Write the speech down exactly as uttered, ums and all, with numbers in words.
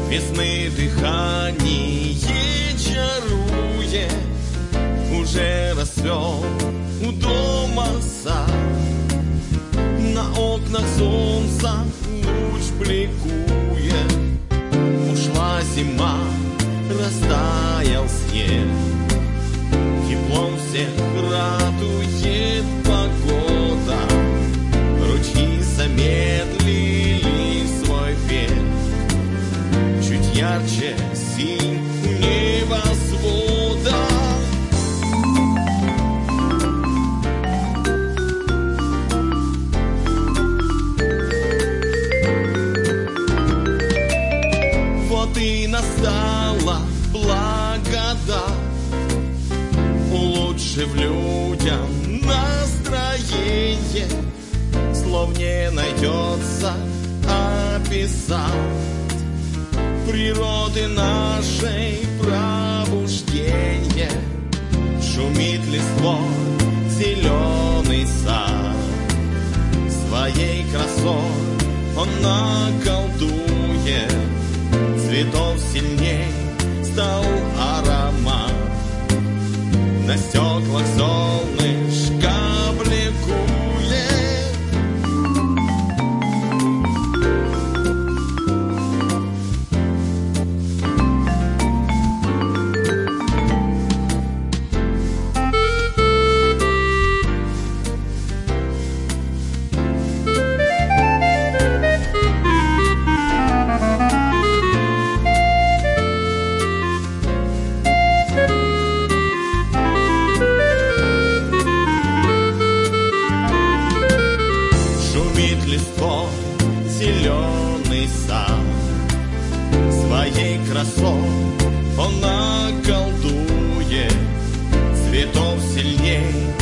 весны дыхание чарует. Уже расцвел у дома сад, на окнах солнца луч бликует. Ушла зима, растаял снег, теплом всех радует погода. Ручьи замедлили свой бег, чуть ярче синь небосвода. Вот и настала благодать, улучшив людям настроение. Слов не найдется описать природы нашей пробуждение. Шумит листвой зеленый сад, своей красой он наколдует. Цветов сильней стал аромат, на стеклах солнышко бликует. Зеленый сад, своей красой он наколдует. Цветов сильней